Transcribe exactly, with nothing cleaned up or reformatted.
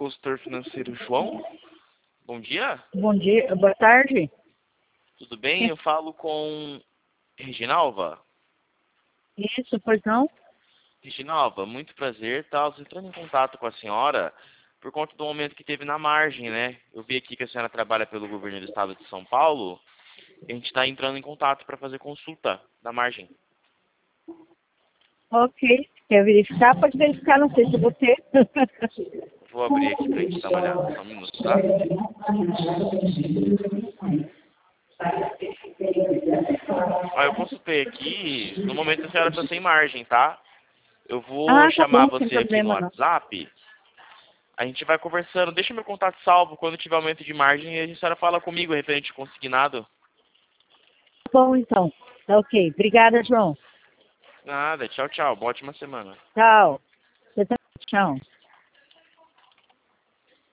consultor financeiro João. Bom dia. Bom dia, boa tarde. Tudo bem? Eu falo com Reginalva. Isso, pois não? Reginalva, muito prazer. Tá entrando em contato com a senhora por conta do aumento que teve na margem, né? Eu vi aqui que a senhora trabalha pelo governo do estado de São Paulo. E a gente está entrando em contato para fazer consulta da margem. Ok. Quer verificar? Pode verificar, não sei se você. Vou abrir aqui para a gente dar uma olhada. Só um minuto, tá? Ó, eu consultei aqui. No momento a senhora está sem margem, tá? Eu vou Ah, tá chamar bom, sem você aqui no problema não. WhatsApp. A gente vai conversando. Deixa meu contato salvo. Quando tiver aumento de margem, a senhora fala comigo referente ao consignado. Bom, então. Tá ok. Obrigada, João. Nada. Tchau, tchau. Boa ótima semana. Tchau. Você também. Tchau.